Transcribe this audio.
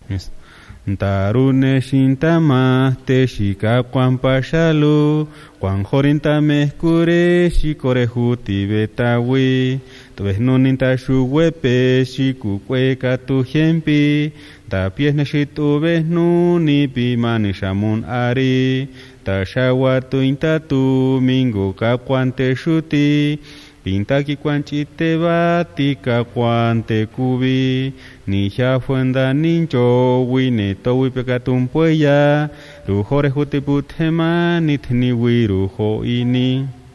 Yes. Ntarune shintama te shika kwan pashalu kwan jorinta meskure shikore huti betawi tuves nuninta shuwepe shikukwe katu jempi ta piesne shituves nuni pimani shamun ari ta shawatu intatu mingo kakwante shuti Pintaki kwanchite batika kwante kubi ni fuenda nincho wine towi pekatumpuya rujore jutiputema nitni wirujo ini